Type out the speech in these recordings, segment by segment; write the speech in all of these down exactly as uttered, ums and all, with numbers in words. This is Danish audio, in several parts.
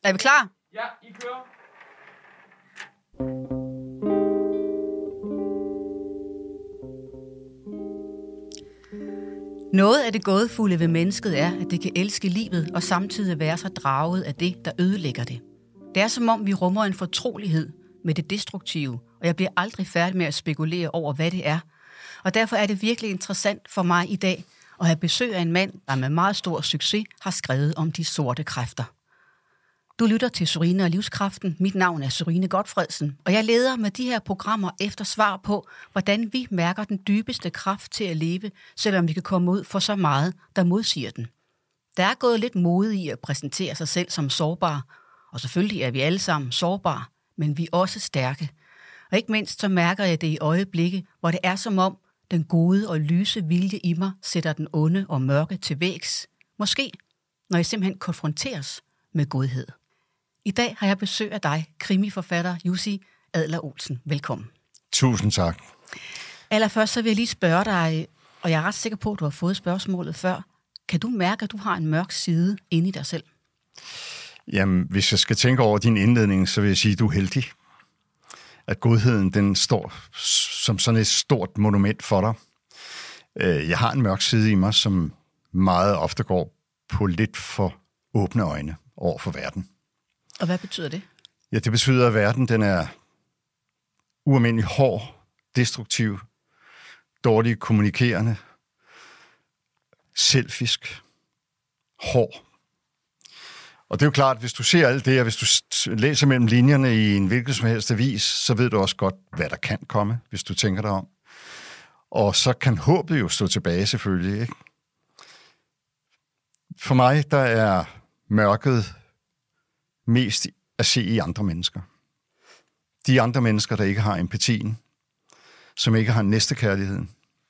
Er vi klar? Ja, I kører. Noget af det gådefulde ved mennesket er, at det kan elske livet og samtidig være så draget af det, der ødelægger det. Det er som om, vi rummer en fortrolighed med det destruktive, og jeg bliver aldrig færdig med at spekulere over, hvad det er. Og derfor er det virkelig interessant for mig i dag at have besøg af en mand, der med meget stor succes har skrevet om de sorte kræfter. Du lytter til Sørine og Livskraften. Mit navn er Sørine Gotfredsen, og jeg leder med de her programmer efter svar på, hvordan vi mærker den dybeste kraft til at leve, selvom vi kan komme ud for så meget, der modsiger den. Der er gået lidt mode i at præsentere sig selv som sårbare, og selvfølgelig er vi alle sammen sårbare, men vi er også stærke. Og ikke mindst så mærker jeg det i øjeblikke, hvor det er som om den gode og lyse vilje i mig sætter den onde og mørke til vægs. Måske, når jeg simpelthen konfronteres med godhed. I dag har jeg besøg af dig, krimiforfatter Jussi Adler-Olsen. Velkommen. Tusind tak. Allerførst så vil jeg lige spørge dig, og jeg er ret sikker på, at du har fået spørgsmålet før. Kan du mærke, at du har en mørk side inde i dig selv? Jamen, hvis jeg skal tænke over din indledning, så vil jeg sige, at du er heldig. At godheden, den står som sådan et stort monument for dig. Jeg har en mørk side i mig, som meget ofte går på lidt for åbne øjne over for verden. Og hvad betyder det? Ja, det betyder, at verden den er ualmindelig hård, destruktiv, dårligt kommunikerende, selfisk, hård. Og det er jo klart, hvis du ser alt det, og hvis du læser mellem linjerne i en hvilken som helst avis, så ved du også godt, hvad der kan komme, hvis du tænker dig om. Og så kan håbet jo stå tilbage selvfølgelig, ikke? For mig, der er mørket mest at se i andre mennesker. De andre mennesker, der ikke har empatien, som ikke har næstekærligheden.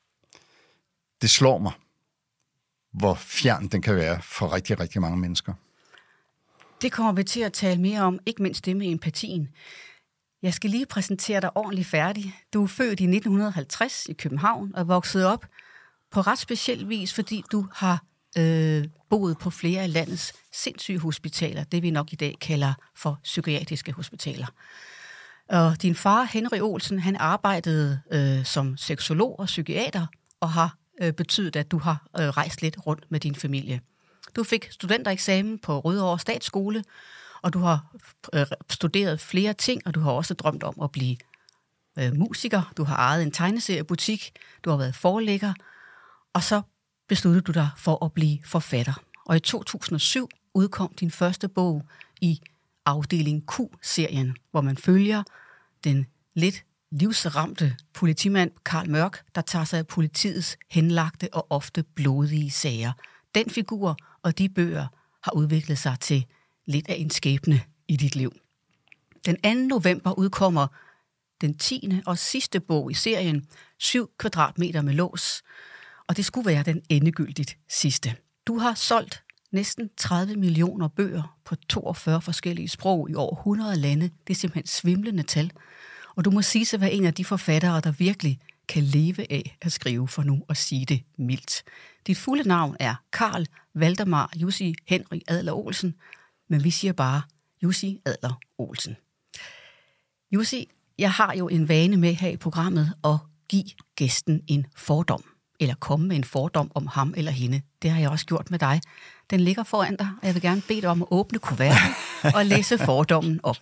Det slår mig, hvor fjern den kan være for rigtig, rigtig mange mennesker. Det kommer vi til at tale mere om, ikke mindst det med empatien. Jeg skal lige præsentere dig ordentligt færdig. Du er født i nitten halvtreds i København og vokset op på ret speciel vis, fordi du har øh, boet på flere af landets sindssygehospitaler, det vi nok i dag kalder for psykiatriske hospitaler. Og din far, Henry Olsen, han arbejdede øh, som seksolog og psykiater og har øh, betydet, at du har øh, rejst lidt rundt med din familie. Du fik studentereksamen på Rødovre Statsskole, og du har øh, studeret flere ting, og du har også drømt om at blive øh, musiker. Du har ejet en tegneseriebutik, du har været forlægger, og så besluttede du dig for at blive forfatter. Og i to tusind og syv udkom din første bog i afdeling Q-serien, hvor man følger den lidt livsramte politimand Carl Mørk, der tager sig af politiets henlagte og ofte blodige sager. Den figur og de bøger har udviklet sig til lidt af en skæbne i dit liv. Den anden november udkommer den tiende og sidste bog i serien, syv kvadratmeter med lås, og det skulle være den endegyldigt sidste. Du har solgt næsten tredive millioner bøger på toogfyrre forskellige sprog i over hundrede lande. Det er simpelthen svimlende tal. Og du må sige sig, at være en af de forfattere, der virkelig kan leve af at skrive, for nu at sige det mildt. Dit fulde navn er Carl Valdemar Jussi Henry Adler-Olsen, men vi siger bare Jussi Adler-Olsen. Jussi, jeg har jo en vane med her i programmet at give gæsten en fordom, eller komme med en fordom om ham eller hende. Det har jeg også gjort med dig. Den ligger foran dig, og jeg vil gerne bede dig om at åbne kuverten og læse fordommen op.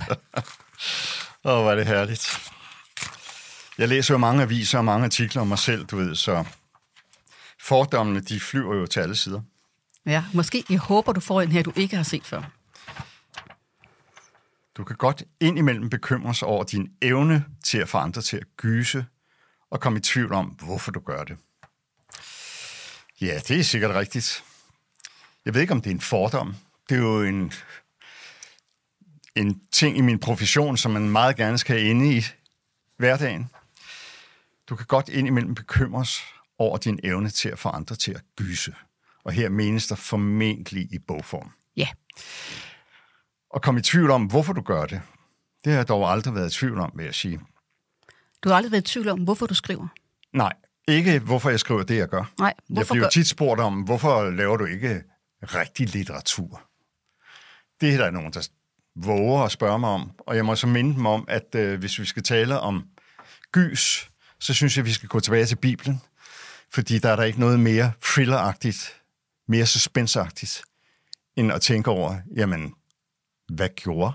Åh, oh, hvor er det herligt. Jeg læser jo mange aviser og mange artikler om mig selv, du ved, så fordommene, de flyver jo til alle sider. Ja, måske. Jeg håber, du får en her, du ikke har set før. Du kan godt indimellem bekymre sig over din evne til at få andre til at gyse og komme i tvivl om, hvorfor du gør det. Ja, det er sikkert rigtigt. Jeg ved ikke, om det er en fordom. Det er jo en, en ting i min profession, som man meget gerne skal have inde i hverdagen. Du kan godt indimellem bekymres over din evne til at få andre til at gyse. Og her menes der formentlig i bogform. Ja. Og komme i tvivl om, hvorfor du gør det. Det har jeg dog aldrig været i tvivl om, vil jeg sige. Du har aldrig været i tvivl om, hvorfor du skriver? Nej, ikke hvorfor jeg skriver det, jeg gør. Nej, jeg bliver jo tit spurgt om, hvorfor laver du ikke rigtig litteratur? Det er der nogen, der våger at spørge mig om. Og jeg må så minde dem om, at øh, hvis vi skal tale om gys, så synes jeg, vi skal gå tilbage til Bibelen. Fordi der er der ikke noget mere thrilleragtigt, mere suspenseagtigt, end at tænke over, jamen, hvad gjorde?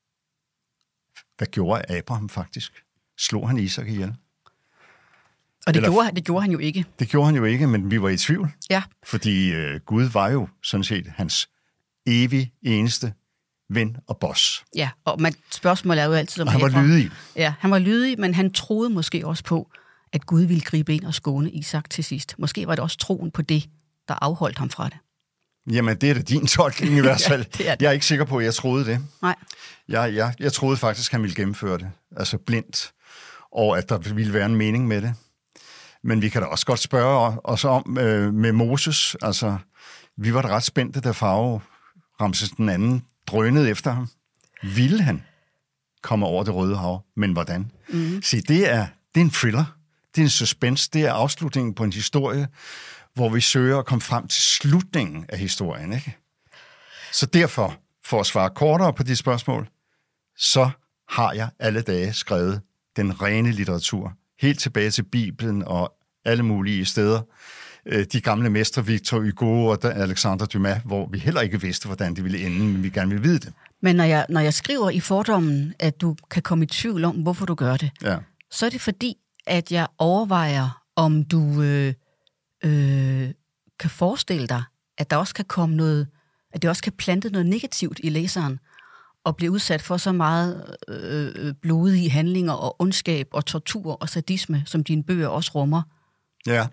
Hvad gjorde Abraham faktisk? Slog han Isak ihjel? Og det, Eller, gjorde, det gjorde han jo ikke. Det gjorde han jo ikke, men vi var i tvivl. Ja. Fordi øh, Gud var jo sådan set hans evig eneste ven og boss. Ja, og man, spørgsmålet er jo altid om... Og han var Abraham. lydig. Ja, han var lydig, men han troede måske også på, at Gud ville gribe ind og skåne Isak til sidst. Måske var det også troen på det, der afholdt ham fra det. Jamen, det er da din tolkning i hvert fald. Ja, det er det. Jeg er ikke sikker på, at jeg troede det. Nej. Jeg, jeg, jeg troede faktisk, at han ville gennemføre det. Altså blindt. Og at der ville være en mening med det. Men vi kan da også godt spørge os om øh, med Moses. Altså, vi var da ret spændte, da Farao Ramses den anden drønede efter ham. Ville han komme over det Røde Hav? Men hvordan? Mm. Se, det er, det er en thriller. Det er en suspense. Det er afslutningen på en historie, hvor vi søger at komme frem til slutningen af historien, ikke? Så derfor, for at svare kortere på de spørgsmål, så har jeg alle dage skrevet den rene litteratur. Helt tilbage til Bibelen og alle mulige steder. De gamle mestre, Victor Hugo og Alexandre Dumas, hvor vi heller ikke vidste, hvordan det ville ende, men vi gerne ville vide det. Men når jeg, når jeg skriver i fordommen, at du kan komme i tvivl om, hvorfor du gør det, ja. så er det fordi, at jeg overvejer, om du øh, øh, kan forestille dig, at der også kan komme noget, at det også kan plante noget negativt i læseren, og blive udsat for så meget øh, blodige handlinger og ondskab og tortur og sadisme, som dine bøger også rummer. Ja.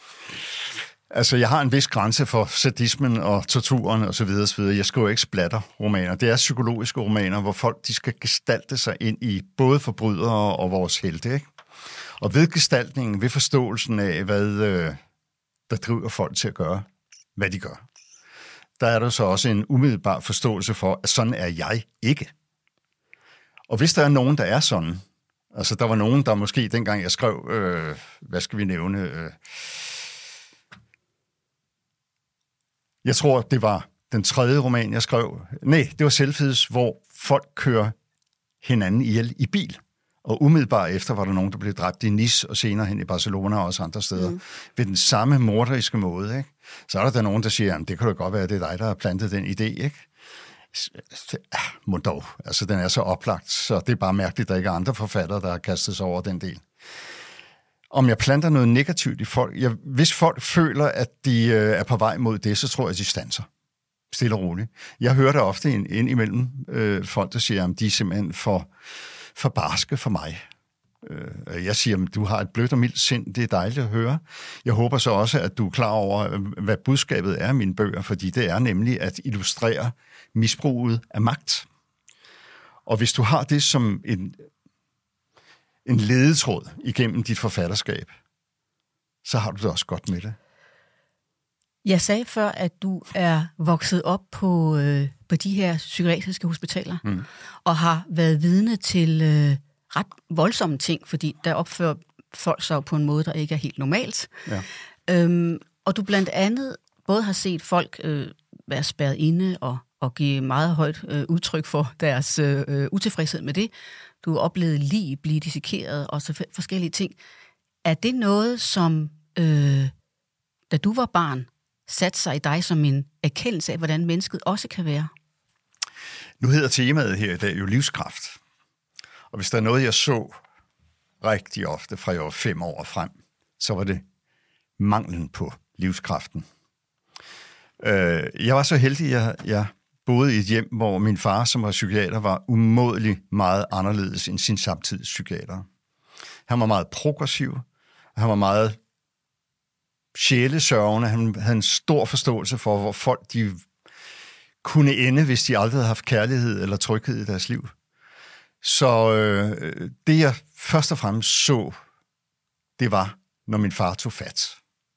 Altså, jeg har en vis grænse for sadismen og torturen og så videre, så videre. Jeg skriver ikke splatter-romaner. Det er psykologiske romaner, hvor folk de skal gestalte sig ind i både forbrydere og vores helte, ikke? Og ved gestaltningen, ved forståelsen af, hvad øh, der driver folk til at gøre, hvad de gør, der er der så også en umiddelbar forståelse for, at sådan er jeg ikke. Og hvis der er nogen, der er sådan, altså der var nogen, der måske dengang jeg skrev, øh, hvad skal vi nævne, øh, jeg tror, det var den tredje roman, jeg skrev, nej, det var Selvfeds, hvor folk kører hinanden ihjel i bil. Og umiddelbart efter var der nogen, der blev dræbt i Nice, og senere hen i Barcelona og også andre steder, mm. ved den samme morderiske måde, ikke? Så er der, der nogen, der siger, at det kan da godt være, at det er dig, der har plantet den idé, ikke? Må dog. Altså, den er så oplagt, så det er bare mærkeligt, at der ikke er andre forfattere, der har kastet sig over den del. Om jeg planter noget negativt i folk, jeg, hvis folk føler, at de øh, er på vej mod det, så tror jeg, at de standser. Stille og roligt. Jeg hører det ofte ind, ind imellem øh, folk, der siger, at de er simpelthen for, for barske for mig. Øh, jeg siger, at du har et blødt og mildt sind, det er dejligt at høre. Jeg håber så også, at du er klar over, hvad budskabet er af mine bøger, fordi det er nemlig at illustrere misbruget af magt. Og hvis du har det som en, en ledetråd igennem dit forfatterskab, så har du det også godt med det. Jeg sagde før, at du er vokset op på, øh, på de her psykiatriske hospitaler, mm. og har været vidne til øh, ret voldsomme ting, fordi der opfører folk sig på en måde, der ikke er helt normalt. Ja. Øhm, og du blandt andet både har set folk øh, være spærret inde og, og give meget højt øh, udtryk for deres øh, utilfredshed med det. Du har oplevet lig blive dissekeret og så forskellige ting. Er det noget, som, øh, da du var barn, satte sig i dig som en erkendelse af, hvordan mennesket også kan være? Nu hedder temaet her i dag jo livskraft. Og hvis der er noget, jeg så rigtig ofte fra jeg var fem år frem, så var det manglen på livskraften. Jeg var så heldig, at jeg, jeg boede i et hjem, hvor min far, som var psykiater, var umådelig meget anderledes end sin samtids psykiater. Han var meget progressiv, han var meget sjælesørgende, han havde en stor forståelse for, hvor folk de kunne ende, hvis de aldrig havde haft kærlighed eller tryghed i deres liv. Så øh, det, jeg først og fremmest så, det var, når min far tog fat.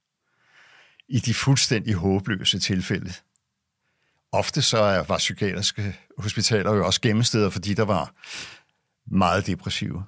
I de fuldstændig håbløse tilfælde. Ofte så var psykiatriske hospitaler jo også gemmesteder, fordi der var meget depressive.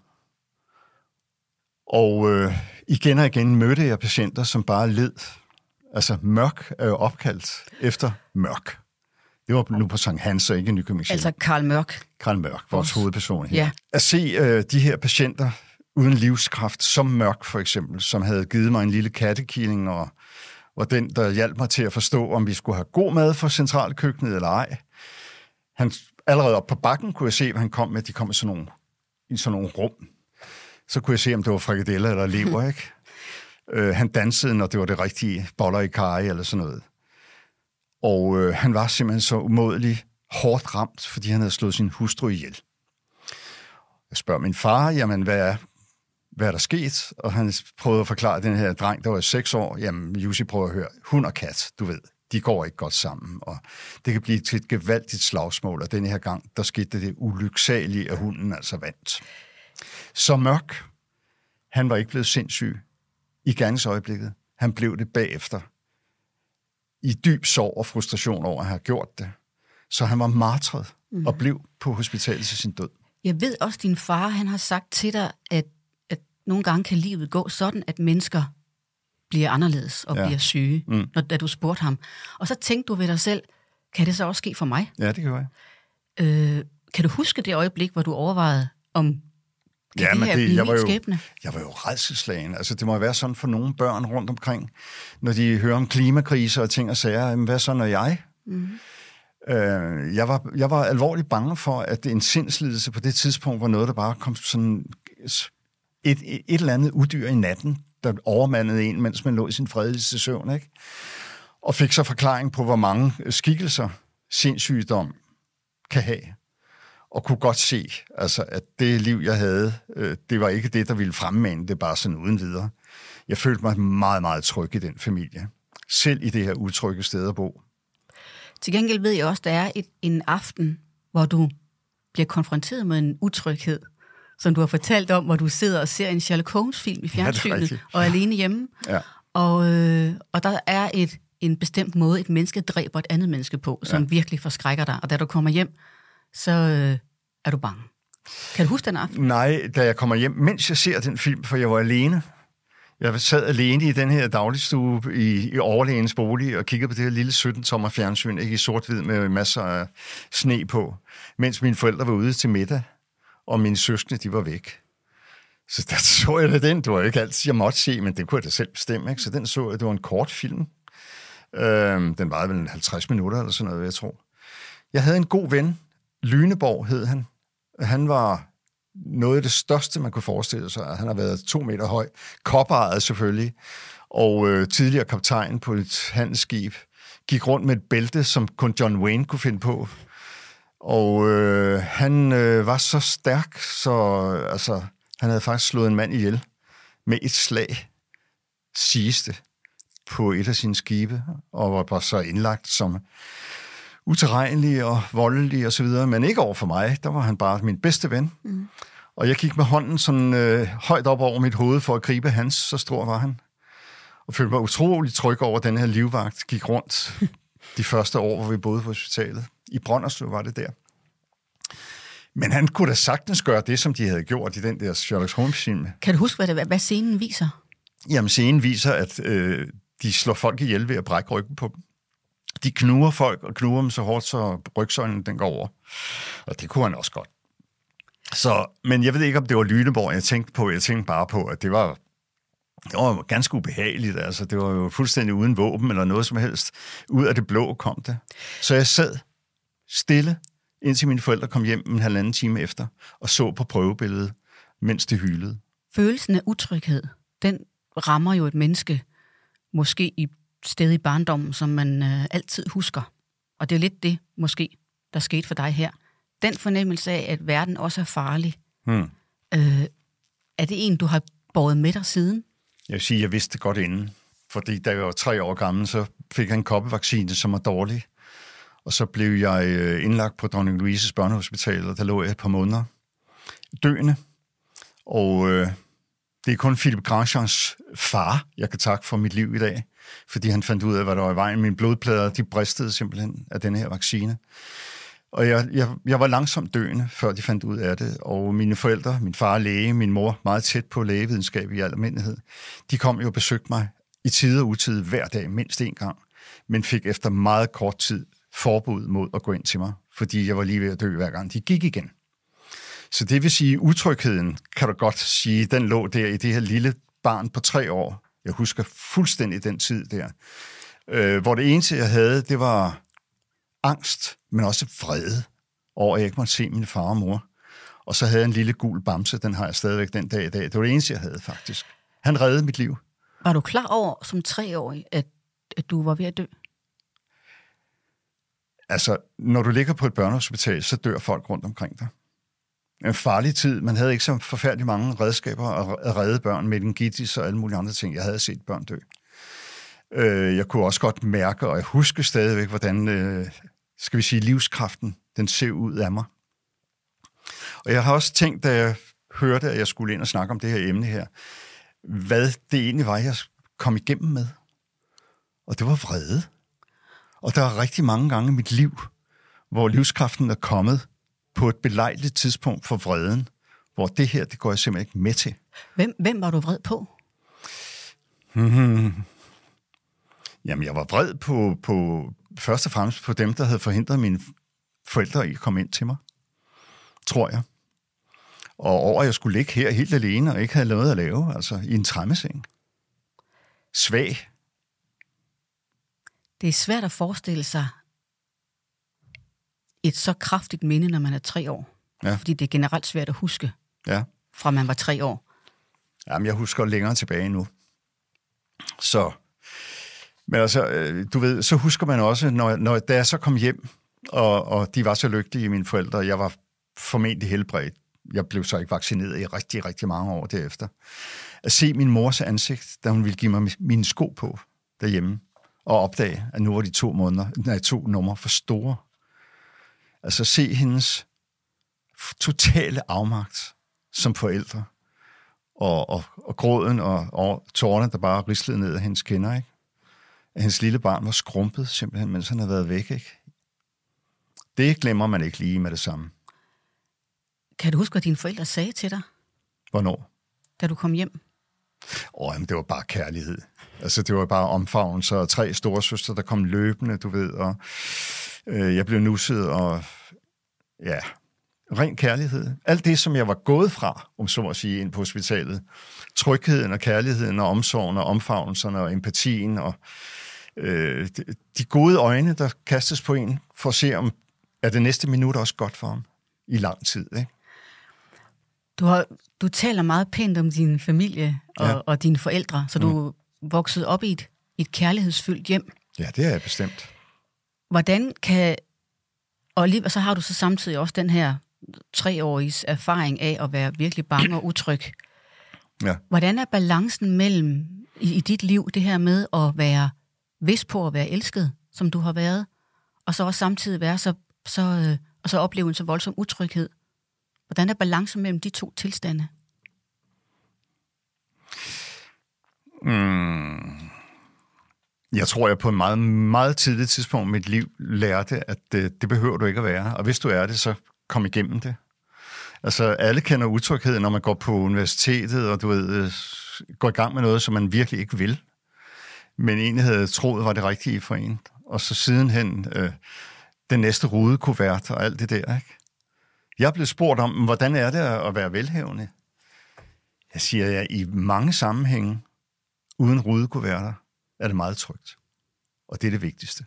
Og øh, igen og igen mødte jeg patienter, som bare led. Altså mørk er jo opkaldt efter mørk. Det Det var nu på Sankt Hans, og ikke Nykøbing Sjælland. Altså Karl Mørk. Karl Mørk, vores, vores hovedperson her. Ja. At se øh, de her patienter uden livskraft, som Mørk for eksempel, som havde givet mig en lille kattekilling, og var den, der hjalp mig til at forstå, om vi skulle have god mad for centralkøkkenet eller ej. Han, allerede op på bakken kunne jeg se, hvad han kom med. De kom i sådan nogle, i sådan nogle rum. Så kunne jeg se, om det var frikadeller eller lever, ikke? øh, han dansede, når det var det rigtige, boller i karry eller sådan noget. Og øh, han var simpelthen så umådelig hårdt ramt, fordi han havde slået sin hustru ihjel. Jeg spørger min far, jamen, hvad er, hvad er der sket? Og han prøvede at forklare den her dreng, der var seks år. Jamen, Jussi prøver at høre, hund og kat, du ved, de går ikke godt sammen. Og det kan blive til et gevaldigt slagsmål, og denne her gang, der skete det ulyksalige, at hunden altså vandt. Så Mørk, han var ikke blevet sindssyg i gerningsøjeblikket. Han blev det bagefter. I dyb sorg og frustration over at have gjort det. Så han var martret mm. og blev på hospitalet til sin død. Jeg ved også, at din far han har sagt til dig, at, at nogle gange kan livet gå sådan, at mennesker bliver anderledes og ja. bliver syge, mm. når, da du spurgte ham. Og så tænkte du ved dig selv, kan det så også ske for mig? Ja, det kan jeg. Øh, kan du huske det øjeblik, hvor du overvejede, om ja, det men her det, jeg, var jo, skæbne? jeg var jo rædselsslagen. Altså, det må være sådan for nogle børn rundt omkring, når de hører om klimakriser og ting og sager. Jamen, hvad så, når jeg... Mm. Øh, jeg, var, jeg var alvorligt bange for, at en sindslidelse på det tidspunkt var noget, der bare kom sådan et, et, et eller andet udyr i natten, der overmandede en, mens man lå i sin fredeligste søvn, ikke? Og fik så forklaring på, hvor mange skikkelser sindssygdom kan have. Og kunne godt se, altså, at det liv, jeg havde, øh, det var ikke det, der ville fremmane det bare sådan uden videre. Jeg følte mig meget, meget tryg i den familie. Selv i det her utrygge sted at bo. Til gengæld ved jeg også, at der er et, en aften, hvor du bliver konfronteret med en utryghed, som du har fortalt om, hvor du sidder og ser en Sherlock Holmes-film i fjernsynet, ja, og er alene hjemme. Ja. Og, øh, og der er et, en bestemt måde, et menneske dræber et andet menneske på, som ja. virkelig forskrækker dig. Og da du kommer hjem, så øh, er du bange. Kan du huske den aften? Nej, da jeg kommer hjem, mens jeg ser den film, for jeg var alene. Jeg sad alene i den her dagligstue i, i overlægens bolig og kiggede på det her lille sytten-tommer fjernsyn, ikke i sort-hvid med masser af sne på, mens mine forældre var ude til middag, og mine søskende, de var væk. Så der så jeg da den. Det var ikke altid, jeg måtte se, men det kunne jeg da selv bestemme, ikke? Så den så jeg, det var en kort film. Øhm, den varede vel halvtreds minutter eller sådan noget, jeg tror. Jeg havde en god ven, Lyneborg hed han. Han var noget af det største, man kunne forestille sig. Han har været to meter høj, koppejet selvfølgelig, og øh, tidligere kaptajn på et handelsskib. Gik rundt med et bælte, som kun John Wayne kunne finde på. Og øh, han øh, var så stærk, så altså, han havde faktisk slået en mand ihjel med et slag, siges det, på et af sine skibe, og var bare så indlagt som utilregnelig og voldelig og så videre, men ikke over for mig. Der var han bare min bedste ven. Mm. Og jeg gik med hånden sådan øh, højt op over mit hoved for at gribe hans, så stor var han. Og følte mig utrolig tryg over den her livvagt. Gik rundt de første år, hvor vi boede på hospitalet. I Brønderslev var det der. Men han kunne da sagtens gøre det, som de havde gjort i den der Sherlock Holmes-film. Kan du huske, hvad, det, hvad scenen viser? Jamen, scenen viser, at øh, de slår folk ihjel ved at brække ryggen på dem. De knuger folk og knuger dem så hårdt, så rygsøjlen den går over. Og det kunne han også godt. Så, men jeg ved ikke, om det var Lyneborg, jeg tænkte på. Jeg tænkte bare på, at det var, det var ganske ubehageligt. Altså, det var jo fuldstændig uden våben eller noget som helst. Ud af det blå kom det. Så jeg sad stille, indtil mine forældre kom hjem en halvanden time efter, og så på prøvebilledet, mens det hylede. Følelsen af utryghed, den rammer jo et menneske, måske i sted i barndommen, som man øh, altid husker. Og det er lidt det, måske, der skete for dig her. Den fornemmelse af, at verden også er farlig, hmm. øh, er det en, du har båret med dig siden? Jeg vil sige, at jeg vidste det godt inden. Fordi da jeg var tre år gammel, så fik jeg en koppevaccine, som var dårlig. Og så blev jeg indlagt på Dronning Louises børnehospital, og der lå jeg et par måneder døende. Og øh, det er kun Philip Grandjeans far, jeg kan takke for mit liv i dag, fordi han fandt ud af, hvad der var i vejen. Mine blodplader, de bristede simpelthen af den her vaccine. Og jeg, jeg, jeg var langsomt døende, før de fandt ud af det. Og mine forældre, min far er læge, min mor meget tæt på lægevidenskab i al almindelighed, de kom jo og besøgte mig i tide og utide hver dag, mindst en gang, men fik efter meget kort tid forbud mod at gå ind til mig, fordi jeg var lige ved at dø hver gang de gik igen. Så det vil sige, utrygheden, kan du godt sige, den lå der i det her lille barn på tre år. Jeg husker fuldstændig den tid der. Øh, hvor det eneste, jeg havde, det var angst, men også vrede over, at jeg ikke måtte se min far og mor. Og så havde jeg en lille gul bamse, den har jeg stadigvæk den dag i dag. Det var det eneste, jeg havde faktisk. Han reddede mit liv. Var du klar over som treårig, at, at du var ved at dø? Altså, når du ligger på et børnehospital, så dør folk rundt omkring dig. En farlig tid. Man havde ikke så forfærdelig mange redskaber at redde børn med meningitis og alle mulige andre ting. Jeg havde set børn dø. Jeg kunne også godt mærke, og jeg husker stadigvæk, hvordan, skal vi sige, livskraften, den ser ud af mig. Og jeg har også tænkt, da jeg hørte, at jeg skulle ind og snakke om det her emne her, hvad det egentlig var, jeg kom igennem med. Og det var vrede. Og der er rigtig mange gange i mit liv, hvor livskraften er kommet på et belejligt tidspunkt for vreden, hvor det her, det går jeg simpelthen ikke med til. Hvem, hvem var du vred på? Hmm. Jamen, jeg var vred på, på, først og fremmest på dem, der havde forhindret mine forældre i at komme ind til mig, tror jeg. Og over, at jeg skulle ligge her helt alene og ikke have noget at lave, altså i en træmmeseng. Svag. Det er svært at forestille sig et så kraftigt minde, når man er tre år. Ja. Fordi det er generelt svært at huske, ja. fra man var tre år. Jamen, jeg husker længere tilbage nu. Så, men altså, du ved, så husker man også, når, når da jeg så kom hjem, og, og de var så lykkelige, mine forældre, jeg var formentlig helbredt. Jeg blev så ikke vaccineret i rigtig, rigtig mange år derefter. At se min mors ansigt, da hun ville give mig mine sko på derhjemme, og opdage, at nu var de to måneder, nej, to numre for store. Altså se hendes totale afmagt som forældre, og, og, og gråden og, og tårerne, der bare rislede ned af hendes kinder, ikke? At hendes lille barn var skrumpet simpelthen, mens han havde været væk, ikke? Det glemmer man ikke lige med det samme. Kan du huske, hvad dine forældre sagde til dig? Hvornår? Da du kom hjem? Åh, jamen, det var bare kærlighed. Altså, det var bare omfavnelse og tre storesøstre, der kom løbende, du ved, og øh, jeg blev nusset, og ja, ren kærlighed. Alt det, som jeg var gået fra, om så at sige, ind på hospitalet. Trygheden og kærligheden og omsorgen og omfavnelserne og empatien og øh, de, de gode øjne, der kastes på en, for at se, om er det næste minut også godt for ham i lang tid, ikke? Du, har, du taler meget pænt om din familie og, ja. og dine forældre, så du mm. voksede op i et, et kærlighedsfyldt hjem. Ja, det er jeg bestemt. Hvordan kan... Og, lige, og så har du så samtidig også den her treåriges erfaring af at være virkelig bange og utryg. Ja. Hvordan er balancen mellem i, i dit liv, det her med at være vidst på at være elsket, som du har været, og så også samtidig være så, så, øh, og så opleve en så voldsom utryghed? Hvordan er balancen mellem de to tilstande? Mm. Jeg tror, jeg på et meget, meget tidligt tidspunkt i mit liv lærte, at det, det behøver du ikke at være. Og hvis du er det, så kom igennem det. Altså, alle kender utryghed, når man går på universitetet, og du ved, går i gang med noget, som man virkelig ikke vil. Men egentlig havde troet, var det rigtige for en. Og så sidenhen øh, den næste rudekuvert og alt det der, ikke? Jeg blev spurgt om, hvordan er det at være velhavende? Jeg siger, at i mange sammenhænge, uden rudekuverter, er det meget trygt. Og det er det vigtigste.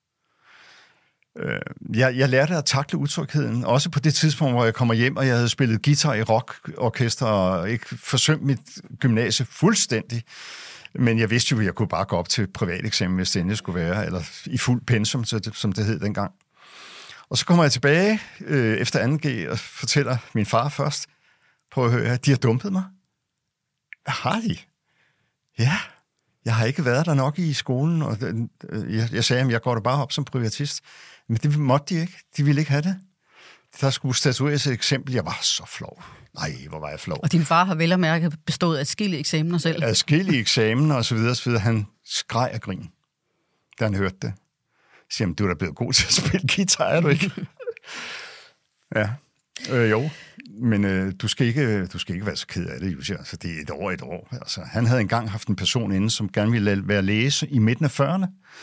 Jeg, jeg lærte at takle utrygheden, også på det tidspunkt, hvor jeg kommer hjem, og jeg havde spillet guitar i rockorkester, og ikke forsømt mit gymnasie fuldstændig. Men jeg vidste jo, at jeg kunne bare gå op til privateksamen, hvis det endelig skulle være, eller i fuld pensum, som det hed dengang. Og så kommer jeg tilbage øh, efter anden G og fortæller min far først, prøv at høre, de har dumpet mig. Hvad har de? Ja, jeg har ikke været der nok i skolen, og øh, jeg, jeg sagde, at jeg går da bare op som privatist. Men det måtte de ikke. De ville ikke have det. Der skulle statueres et eksempel. Jeg var så flov. Nej, hvor var jeg flov. Og din far har vel og mærke bestået af adskillige eksamener selv? Adskillige eksamener og så videre, så videre. Han skreg af grin, da han hørte det. Så siger han, du er da blevet god til at spille guitar, er du ikke? Ja, øh, jo. Men øh, du, skal ikke, du skal ikke være så ked af det, Jussi. Altså, det er et år et år. Altså, han havde engang haft en person inde, som gerne ville være læge i midten af fyrrerne.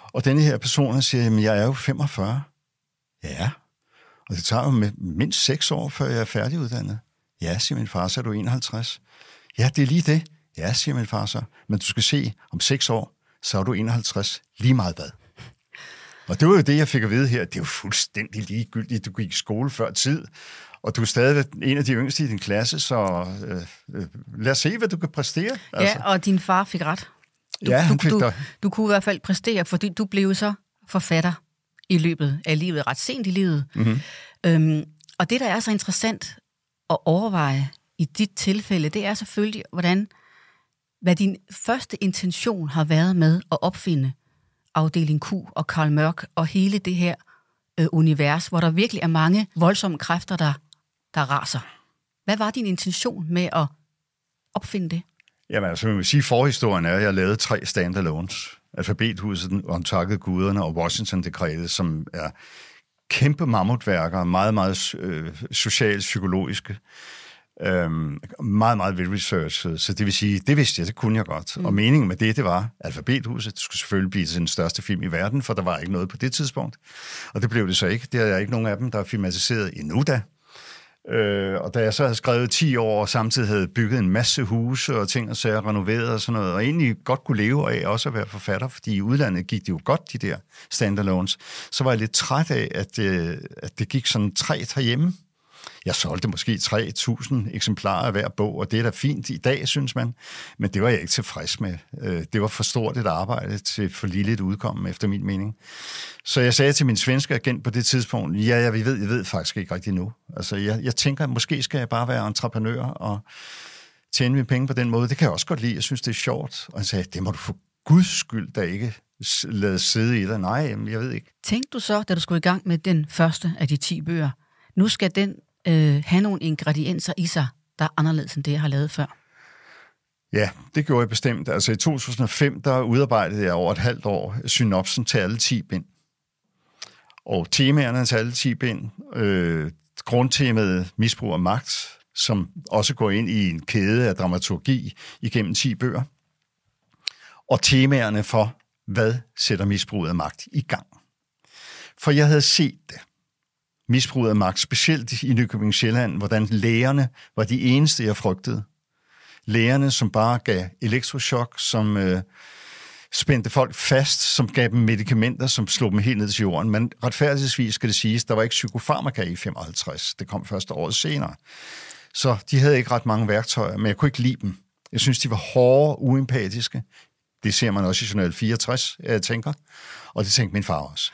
Og denne her person siger, jamen jeg er jo femogfyrre. Ja, og det tager jo med mindst seks år, før jeg er færdiguddannet. Ja, siger min far, så er du enoghalvtreds. Ja, det er lige det. Ja, siger min far så. Men du skal se, om seks år, så er du enoghalvtreds. Lige meget hvad. Og det var jo det, jeg fik at vide her. Det er jo fuldstændig ligegyldigt. Du gik i skole før tid, og du er stadig en af de yngste i din klasse, så øh, øh, lad os se, hvad du kan præstere. Altså. Ja, og din far fik ret. Du, ja, han fik du, du, du kunne i hvert fald præstere, fordi du blev så forfatter i løbet af livet, ret sent i livet. Mm-hmm. Øhm, og det, der er så interessant at overveje i dit tilfælde, det er selvfølgelig, hvordan, hvad din første intention har været med at opfinde Afdeling Q og Karl Mørck og hele det her øh, univers, hvor der virkelig er mange voldsomme kræfter, der, der raser. Hvad var din intention med at opfinde det? Jamen, altså, man vil sige, forhistorien er, at jeg lavede tre standalones. Alfabethuset, Om takket guderne og Washington-dekretet, som er kæmpe mammutværker, meget, meget øh, socialt-psykologiske. Øhm, meget, meget velresearchet. Så det vil sige, det vidste jeg, det kunne jeg godt. Mm. Og meningen med det, det var, Alfabethuset, det skulle selvfølgelig blive den største film i verden, for der var ikke noget på det tidspunkt. Og det blev det så ikke. Det er ikke nogen af dem, der er filmatiseret endnu da. Øh, og da jeg så havde skrevet ti år, og samtidig havde bygget en masse huse og ting og sager, renoveret og sådan noget, og egentlig godt kunne leve af også at være forfatter, fordi i udlandet gik det jo godt, de der standalones, så var jeg lidt træt af, at, øh, at det gik sådan tre herhjemme. Jeg solgte måske tre tusind eksemplarer af hver bog, og det er da fint i dag, synes man. Men det var jeg ikke tilfreds med. Det var for stort et arbejde til for lille et udkomme, efter min mening. Så jeg sagde til min svenske agent på det tidspunkt, ja, jeg ved, jeg ved faktisk ikke rigtig nu. Altså, jeg, jeg tænker, at måske skal jeg bare være entreprenør og tjene mine penge på den måde. Det kan jeg også godt lide. Jeg synes, det er sjovt. Og han sagde, det må du for guds skyld da ikke lade sidde i dig. Nej, jeg ved ikke. Tænkte du så, da du skulle i gang med den første af de ti bøger, nu skal den Øh, have nogle ingredienser i sig, der er anderledes end det, jeg har lavet før? Ja, det gjorde jeg bestemt. Altså i to tusind og fem, der udarbejdede jeg over et halvt år synopsen til alle ti bind. Og temaerne til alle ti bind, øh, grundtemaet misbrug af magt, som også går ind i en kæde af dramaturgi igennem ti bøger. Og temaerne for, hvad sætter misbruget af magt i gang. For jeg havde set det. Misbruget af magt, specielt i Nykøbing Sjælland, hvordan lægerne var de eneste, jeg frygtede. Lægerne, som bare gav elektrochok, som øh, spændte folk fast, som gav dem medicamenter, som slog dem helt ned til jorden. Men retfærdigvis skal det siges, der var ikke psykofarmaka i femoghalvtreds. Det kom først året senere. Så de havde ikke ret mange værktøjer, men jeg kunne ikke lide dem. Jeg synes, de var hårde, uempatiske. Det ser man også i journal fireogtres, jeg tænker. Og det tænkte min far også.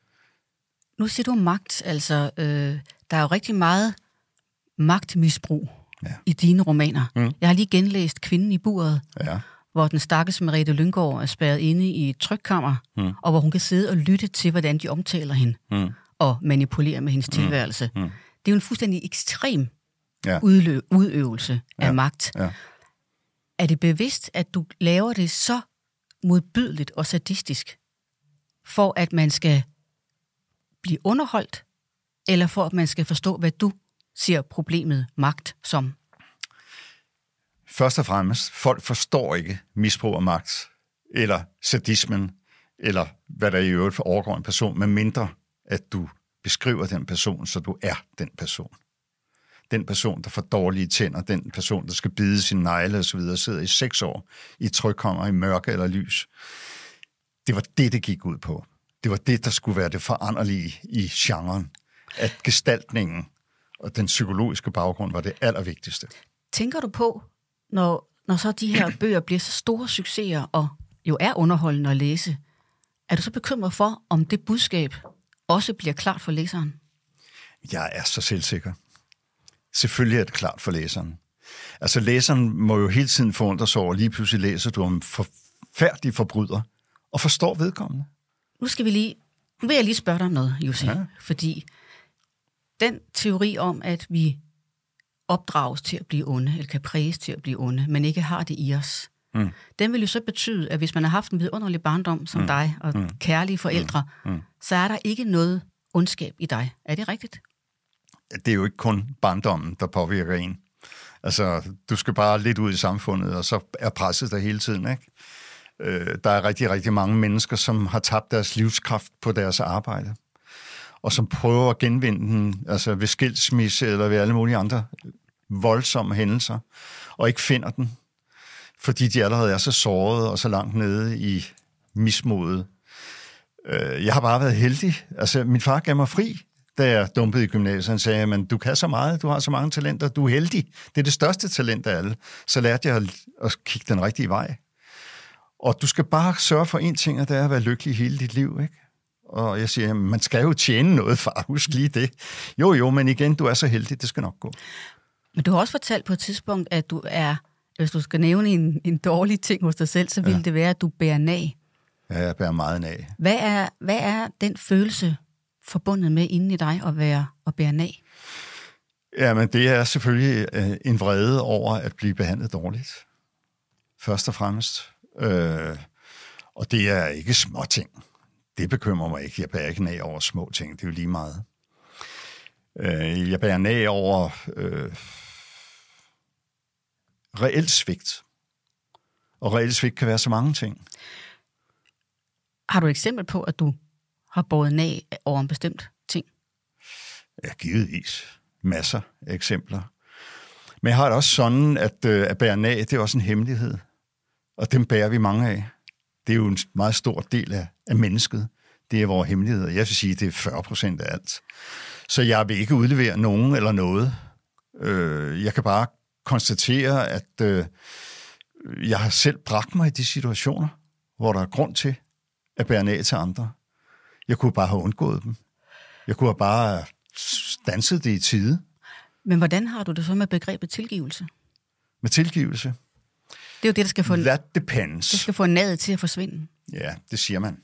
Nu siger du magt, altså øh, der er jo rigtig meget magtmisbrug ja. i dine romaner. Mm. Jeg har lige genlæst Kvinden i buret, ja. hvor den stakkels Merete Lynggaard er spærret inde i et trykkammer, mm. og hvor hun kan sidde og lytte til, hvordan de omtaler hende, mm. og manipulere med hendes mm. tilværelse. Mm. Det er jo en fuldstændig ekstrem ja. udlø- udøvelse ja. af magt. Ja. Er det bevidst, at du laver det så modbydeligt og sadistisk, for at man skal blive underholdt, eller for at man skal forstå, hvad du ser problemet magt som? Først og fremmest, folk forstår ikke misbrug af magt, eller sadismen, eller hvad der i øvrigt overgår en person, med mindre at du beskriver den person, så du er den person. Den person, der får dårlige tænder, den person, der skal bide sine negle osv., sidder i seks år i trykkammer, i mørke eller lys. Det var det, det gik ud på. Det var det, der skulle være det foranderlige i genren. At gestaltningen og den psykologiske baggrund var det allervigtigste. Tænker du på, når, når så de her bøger bliver så store succeser, og jo er underholdende at læse, er du så bekymret for, om det budskab også bliver klart for læseren? Jeg er så selvsikker. Selvfølgelig er det klart for læseren. Altså læseren må jo hele tiden forundre sig over, lige pludselig læser du om forfærdelige forbryder, og forstår vedkommende. Nu skal vi lige, nu vil jeg lige spørge dig om noget, Jussi, ja. fordi den teori om, at vi opdrages til at blive onde, eller kan præges til at blive onde, men ikke har det i os, mm. den vil jo så betyde, at hvis man har haft en vidunderlig barndom som mm. dig, og mm. kærlige forældre, mm. Mm. så er der ikke noget ondskab i dig. Er det rigtigt? Det er jo ikke kun barndommen, der påvirker en. Altså, du skal bare lidt ud i samfundet, og så er presset der hele tiden, ikke? Øh, der er rigtig, rigtig mange mennesker, som har tabt deres livskraft på deres arbejde, og som prøver at genvinde den, altså ved skilsmisse eller ved alle mulige andre voldsomme hændelser, og ikke finder den, fordi de allerede er så sårede og så langt nede i mismodet. Øh, jeg har bare været heldig. Altså, min far gav mig fri, da jeg dumpede i gymnasiet. Han sagde, men du kan så meget, du har så mange talenter, du er heldig. Det er det største talent af alle. Så lærte jeg at, at kigge den rigtige vej. Og du skal bare sørge for en ting, og det er at være lykkelig hele dit liv, ikke? Og jeg siger, jamen, man skal jo tjene noget, far, husk lige det. Jo, jo, men igen, du er så heldig, det skal nok gå. Men du har også fortalt på et tidspunkt, at du er, hvis du skal nævne en, en dårlig ting hos dig selv, så vil ja. det være, at du bærer nag. Ja, jeg bærer meget nag. Hvad er, hvad er den følelse forbundet med inden i dig at være at bære nag? Jamen, det er selvfølgelig øh, en vrede over at blive behandlet dårligt. Først og fremmest. Øh, og det er ikke små ting. Det bekymrer mig ikke. Jeg bærer ikke nag over små ting. Det er jo lige meget. Øh, jeg bærer nag over øh, reelt svigt. Og reelt svigt kan være så mange ting. Har du et eksempel på, at du har båret nag over en bestemt ting? Ja, givetvis. Masser af eksempler. Men jeg har det også sådan, at øh, at bære nag, det er også en hemmelighed. Og dem bærer vi mange af. Det er jo en meget stor del af, af mennesket. Det er vores hemmeligheder. Jeg vil sige, det er fyrre procent af alt. Så jeg vil ikke udlevere nogen eller noget. Øh, jeg kan bare konstatere, at øh, jeg har selv bragt mig i de situationer, hvor der er grund til at bære nag til andre. Jeg kunne bare have undgået dem. Jeg kunne have bare standset det i tide. Men hvordan har du det så med begrebet tilgivelse? Med tilgivelse? Det er jo det, der skal få, That depends. Det skal få nadet til at forsvinde. Ja, det siger man.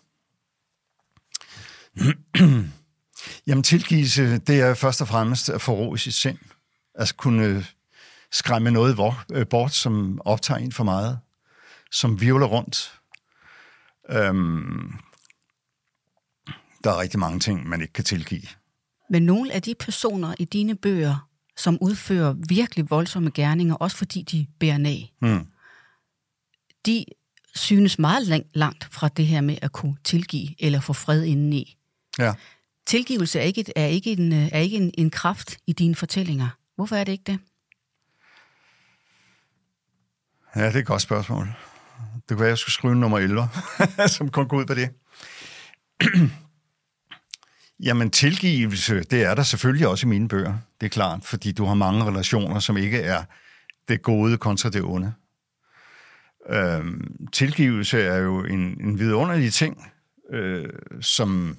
Jamen, tilgivelse, det er først og fremmest at få ro i sit sind. Altså kunne skræmme noget bort, som optager en for meget. Som virvler rundt. Øhm, der er rigtig mange ting, man ikke kan tilgive. Men nogle af de personer i dine bøger, som udfører virkelig voldsomme gerninger, også fordi de bærer nag, hmm. de synes meget langt fra det her med at kunne tilgive eller få fred indeni. Ja. Tilgivelse er ikke, er ikke, en, er ikke en, en kraft i dine fortællinger. Hvorfor er det ikke det? Ja, det er et godt spørgsmål. Det kunne være, at jeg skulle skrive nummer elleve, som kun går ud på det. Jamen, tilgivelse, det er der selvfølgelig også i mine bøger. Det er klart, fordi du har mange relationer, som ikke er det gode kontra det onde. Øhm, tilgivelse er jo en, en vidunderlig ting, øh, som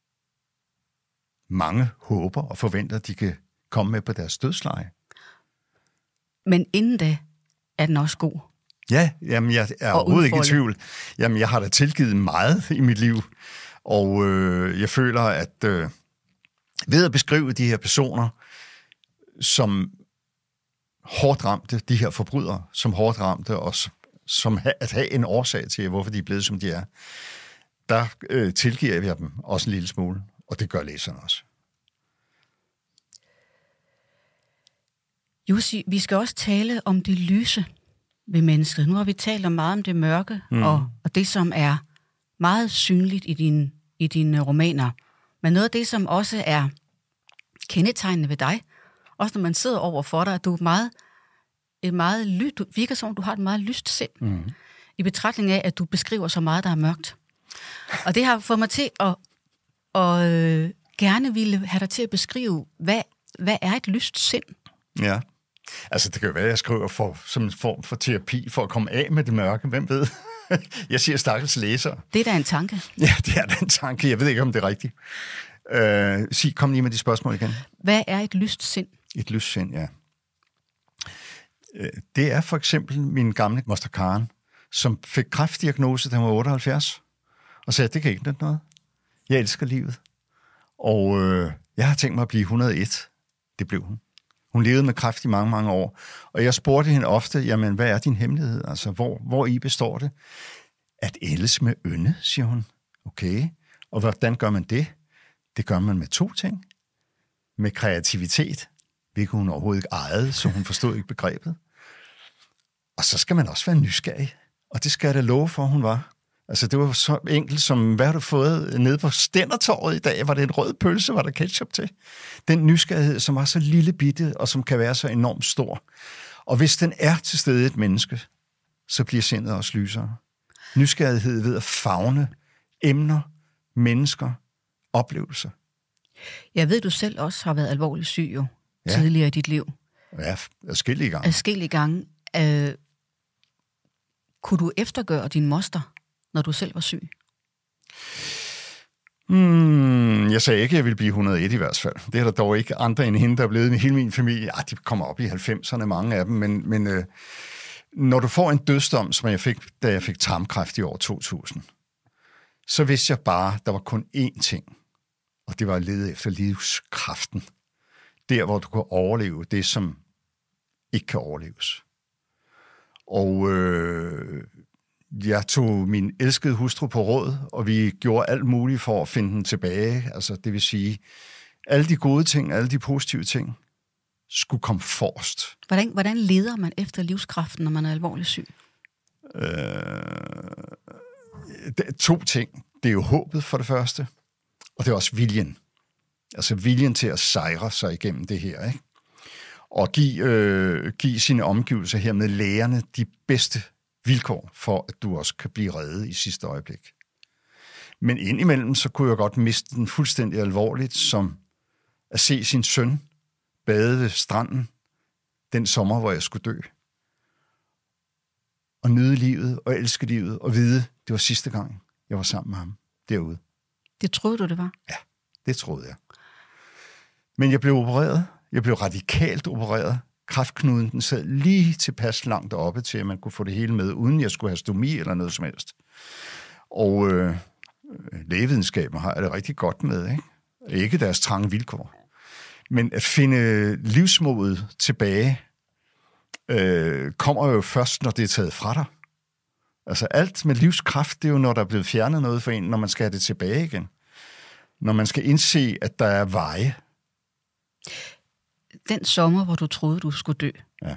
mange håber og forventer, de kan komme med på deres dødsleje. Men inden da er den også god. Ja, jamen jeg er overhovedet ikke i tvivl. Jamen, jeg har da tilgivet meget i mit liv, og øh, jeg føler, at øh, ved at beskrive de her personer, som hårdt ramte, de her forbrydere, som hårdt ramte, og som, som ha, at have en årsag til, hvorfor de er blevet, som de er, der øh, tilgiver jeg dem også en lille smule, og det gør læserne også. Jussi, vi skal også tale om det lyse ved mennesket. Nu har vi talt om meget om det mørke, mm. og, og det, som er meget synligt i dine i dine romaner. Men noget af det, som også er kendetegnende ved dig, også når man sidder over for dig, at du er meget, et meget ly, du virker som, du har et meget lyst sind, mm. i betragtning af, at du beskriver så meget, der er mørkt. Og det har fået mig til at, at øh, gerne ville have dig til at beskrive, hvad, hvad er et lyst sind? Ja, altså det kan jo være, at jeg skriver for, som en form for terapi, for at komme af med det mørke, hvem ved? Jeg siger stakkels læser. Det er da en tanke. Ja, det er da en tanke. Jeg ved ikke, om det er rigtigt. Uh, sig, kom lige med de spørgsmål igen. Hvad er et lyst sind? Et lyst sind, ja. Uh, det er for eksempel min gamle moster Karen, som fik kræftdiagnose, da hun var otteoghalvfjerds, og sagde, det kan ikke nytte noget. Jeg elsker livet. Og uh, jeg har tænkt mig at blive et hundrede og et. Det blev hun. Hun levede med kræft i mange, mange år. Og jeg spurgte hende ofte, jamen, hvad er din hemmelighed? Altså, hvor, hvor i består det? At ældes med ynde, siger hun. Okay. Og hvordan gør man det? Det gør man med to ting. Med kreativitet, hvilket hun overhovedet ikke ejede, så hun forstod ikke begrebet. Og så skal man også være nysgerrig Og det skal jeg da love for, hun var. Altså, det var så enkelt som, hvad har du fået nede på Stændertorvet i dag? Var det en rød pølse? Var der ketchup til? Den nysgerrighed, som var så lille bitte, og som kan være så enormt stor. Og hvis den er til stede i et menneske, så bliver sindet også lysere. Nysgerrighed ved at favne emner, mennesker, oplevelser. Jeg ved, du selv også har været alvorligt syg jo, ja. tidligere i dit liv. Ja, adskillige gange. Adskillige gange. Øh, kunne du eftergøre din moster, når du selv var syg? Hmm, jeg sagde ikke, at jeg ville blive et hundrede og et i hvert fald. Det er der dog ikke andre end hende, der er blevet i hele min familie. Ja, de kommer op i halvfemserne, mange af dem. Men, men øh, når du får en dødsdom, som jeg fik, da jeg fik tarmkræft i år to tusind, så vidste jeg bare, at der var kun én ting. Og det var at lede efter livskraften. Der, hvor du kan overleve det, som ikke kan overleves. Og øh, jeg tog min elskede hustru på råd, og vi gjorde alt muligt for at finde den tilbage. Altså, det vil sige, alle de gode ting, alle de positive ting, skulle komme forrest. Hvordan, hvordan leder man efter livskraften, når man er alvorligt syg? Øh, to ting. Det er jo håbet for det første, og det er også viljen. Altså viljen til at sejre sig igennem det her, ikke? Og give, øh, give sine omgivelser her med lægerne de bedste vilkår for, at du også kan blive reddet i sidste øjeblik. Men indimellem, så kunne jeg godt miste den fuldstændig alvorligt, som at se sin søn bade ved stranden den sommer, hvor jeg skulle dø. Og nyde livet og elske livet og vide, det var sidste gang, jeg var sammen med ham derude. Det troede du, det var? Ja, det troede jeg. Men jeg blev opereret. Jeg blev radikalt opereret. Kræftknuden, den sad lige tilpas langt oppe til, at man kunne få det hele med, uden jeg skulle have stomi eller noget som helst. Og øh, lægevidenskaben har jeg det rigtig godt med, ikke? Ikke deres trange vilkår. Men at finde livsmodet tilbage, øh, kommer jo først, når det er taget fra dig. Altså alt med livskraft, det er jo, når der er blevet fjernet noget for en, når man skal have det tilbage igen. Når man skal indse, at der er veje. Den sommer, hvor du troede, du skulle dø. Ja.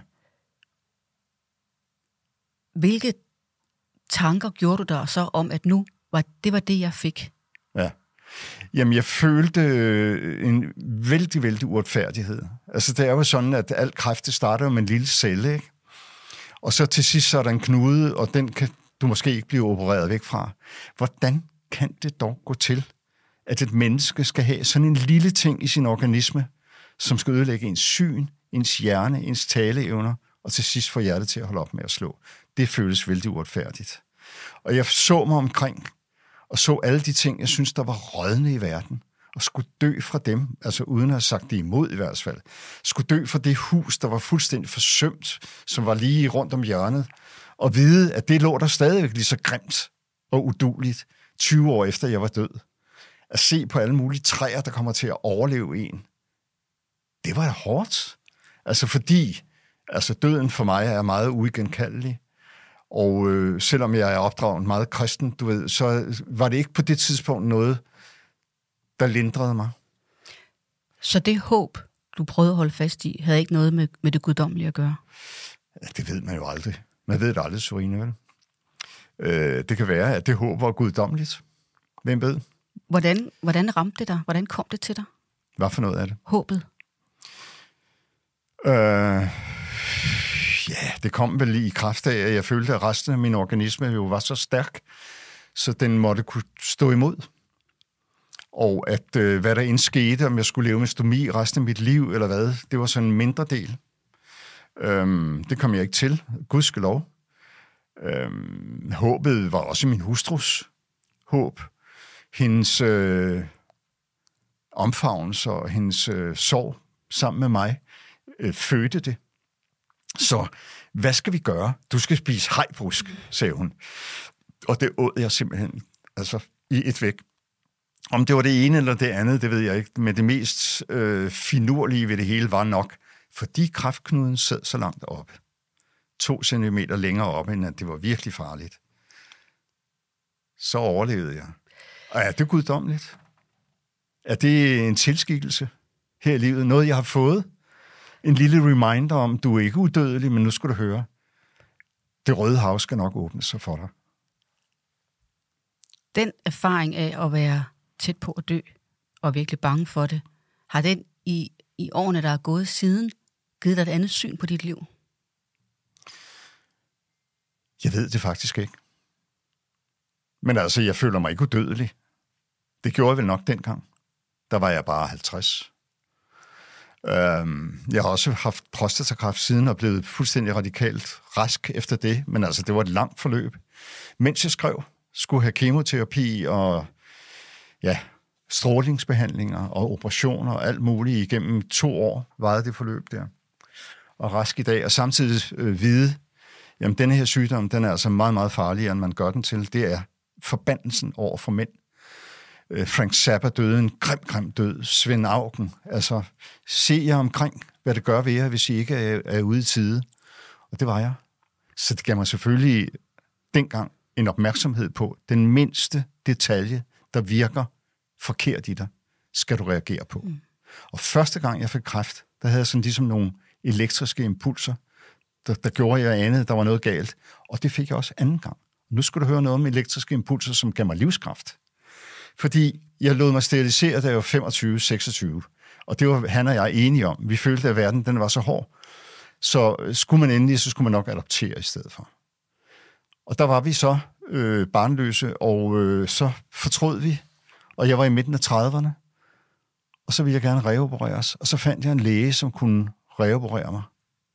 Hvilke tanker gjorde du dig så om, at nu var det var det, jeg fik? Ja. Jamen, jeg følte en vældig, vældig uretfærdighed. Altså, det er jo sådan, at alt kræft, det starter med en lille celle, ikke? Og så til sidst så er der en knude, og den kan du måske ikke blive opereret væk fra. Hvordan kan det dog gå til, at et menneske skal have sådan en lille ting i sin organisme, som skal ødelægge ens syn, ens hjerne, ens taleevner, og til sidst få hjertet til at holde op med at slå? Det føles vældig uretfærdigt. Og jeg så mig omkring, og så alle de ting, jeg synes, der var rådne i verden, og skulle dø fra dem, altså uden at have sagt det imod i hvert fald, skulle dø fra det hus, der var fuldstændig forsømt, som var lige rundt om hjørnet, og vide, at det lå der stadigvæk lige så grimt og udueligt, tyve år efter jeg var død. At se på alle mulige træer, der kommer til at overleve en, det var hårdt. Altså fordi, altså døden for mig er meget uigenkaldelig. Og øh, selvom jeg er opdraget meget kristen, du ved, så var det ikke på det tidspunkt noget, der lindrede mig. Så det håb, du prøvede at holde fast i, havde ikke noget med, med det guddommelige at gøre? Ja, det ved man jo aldrig. Man ved det aldrig, Sorine, vel? Øh, det kan være, at det håb var guddommeligt. Hvem ved? Hvordan, hvordan ramte det dig? Hvordan kom det til dig? Hvad for noget af det? Håbet. Øh... Ja, det kom vel i kraft af, at jeg følte, at resten af min organisme jo var så stærk, så den måtte kunne stå imod. Og at øh, hvad der end skete, om jeg skulle leve med stomi resten af mit liv, eller hvad, det var sådan en mindre del. Øhm, det kom jeg ikke til, gudskelov. Øhm, håbet var også min hustrus håb. Hendes øh, omfavnelse og hendes øh, sorg sammen med mig øh, fødte det. Så hvad skal vi gøre? Du skal spise hajbrusk, sagde hun. Og det åd jeg simpelthen altså, i et væk. Om det var det ene eller det andet, det ved jeg ikke. Men det mest øh, finurlige ved det hele var nok, fordi kræftknuden sad så langt oppe. To centimeter længere oppe, end at det var virkelig farligt. Så overlevede jeg. Og er det guddommeligt? Er det en tilskikkelse her i livet? Noget, jeg har fået? En lille reminder om, du er ikke udødelig, men nu skal du høre. det røde hav skal nok åbne sig for dig. Den erfaring af at være tæt på at dø, og virkelig bange for det, har den i, i årene, der er gået siden, givet dig et andet syn på dit liv? Jeg ved det faktisk ikke. Men altså, jeg føler mig ikke udødelig. Det gjorde jeg vel nok dengang. Der var jeg bare halvtreds. Øhm, jeg har også haft prostatakræft siden og blevet fuldstændig radikalt rask efter det, men altså, det var et langt forløb. Mens jeg skrev, skulle have kemoterapi og ja, strålingsbehandlinger og operationer og alt muligt igennem to år varede det forløb der. Og rask i dag, og samtidig øh, vide, jamen denne her sygdom, den er altså meget, meget farligere, end man gør den til. Det er forbandelsen over for mænd. Øh, Frank Zappa døde en grim, grim død. Svend Auken. Altså, se jer omkring, hvad det gør ved jer, hvis I ikke er, er ude i tide. Og det var jeg. Så det gav mig selvfølgelig dengang en opmærksomhed på, den mindste detalje, der virker forkert i dig, skal du reagere på. Mm. Og første gang jeg fik kræft, der havde jeg sådan ligesom nogle elektriske impulser, der, der gjorde jeg anede, der var noget galt. Og det fik jeg også anden gang. Nu skal du høre noget om elektriske impulser, som gav mig livskraft. Fordi jeg lod mig sterilisere, da jeg var femogtyve seksogtyve. Og det var han og jeg enige om. Vi følte, at verden den var så hård. Så skulle man endelig, så skulle man nok adoptere i stedet for. Og der var vi så øh, barnløse, og øh, så fortrød vi. Og jeg var i midten af trediverne. Og så ville jeg gerne reopereres. Og så fandt jeg en læge, som kunne reoperere mig.